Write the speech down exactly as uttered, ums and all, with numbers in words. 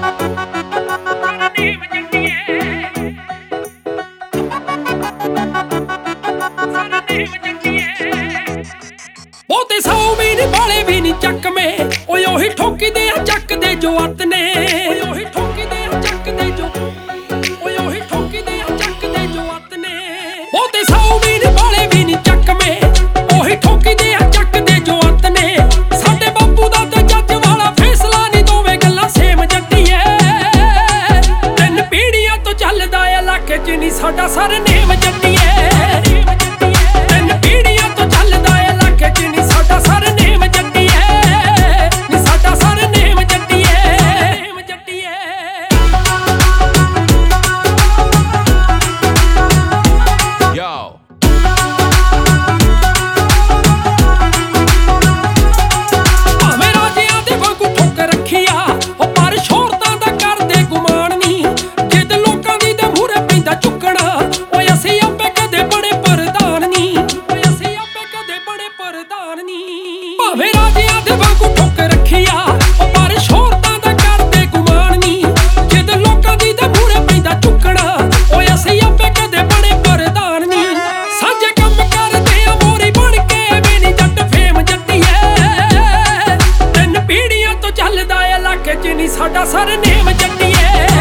ਬਹੁਤੇ ਸੌ ਵੀ ਨੀ ਬਾਲੇ ਵੀ ਨੀ ਚੱਕਵੇਂ ਓਏ ਉਹੀ ਠੋਕਦੇ ਆ ਚੱਕਦੇ ਜੋ ਅੱਤ ਨੇ ਓਏ ਉਹੀ ਠੋਕਦੇ ਆ ਚੱਕਦੇ ਜੋ ਓਏ ਉਹੀ ਠੋਕਦੇ ਆ ਚੱਕਦੇ ਜੋ ਅੱਤ ਨੇ ਬਹੁਤੇ ਸੌ ਵੀ ਨੀ ਬਾਲੇ ਵੀ ਨੀ ਚੱਕਵੇਂ ਉਹੀ ਠੋਕਦੇ ਆ ਚੱਕਦੇ ਜੋ ਅੱਤ ਨੇ ਸਾਡੇ ਬਾਪੂ ਦਾ ਤੇ ਜੱਜ ਵਾਲਾ ਫੈਸਲਾ ਨੀ ਦੋਵੇਂ ਗੱਲਾਂ ਸੇਮ ਜੱਟੀਏ ਤਿੰਨ ਪੀੜ੍ਹੀਆਂ ਤੋਂ ਚੱਲਦਾ ਏ ਇਲਾਕੇ 'ਚ ਨੀ ਸਾਡਾ ਸਰਨੇਮ ਜੱਟੀਏ ਭਾਵੇਂ ਰਾਜਿਆਂ ਦੇ ਵਾਂਗੂ ਠੁੱਕ ਰੱਖਿਆ ਉਹ ਪਰ ਸ਼ੋਹਰਤਾਂ ਦਾ ਕਰਦੇ ਗੁਮਾਨ ਨੀ ਜਿੱਦ ਲੋਕਾਂ ਦੀ ਤੇ ਮੂਹਰੇ ਪੈਂਦਾ ਚੁੱਕਣਾ ਓਏ ਅਸੀਂ ਆਪੇ ਕਦੇ ਬੜੇ ਪ੍ਰਧਾਨ ਨੀ ਸਾਂਝੇ ਕੰਮ ਕਰਦੇ ਆ ਮੋਰੀ ਬਣ ਕੇ ਵੀ ਨੀ ਜੱਟ ਫੇਮ ਜੱਟੀਏ ਤਿੰਨ ਪੀੜ੍ਹੀਆਂ ਤੋਂ ਚੱਲਦਾ ਏ ਇਲਾਕੇ 'ਚ ਨੀ ਸਾਡਾ ਸਰਨੇਮ ਜੱਟੀਏ।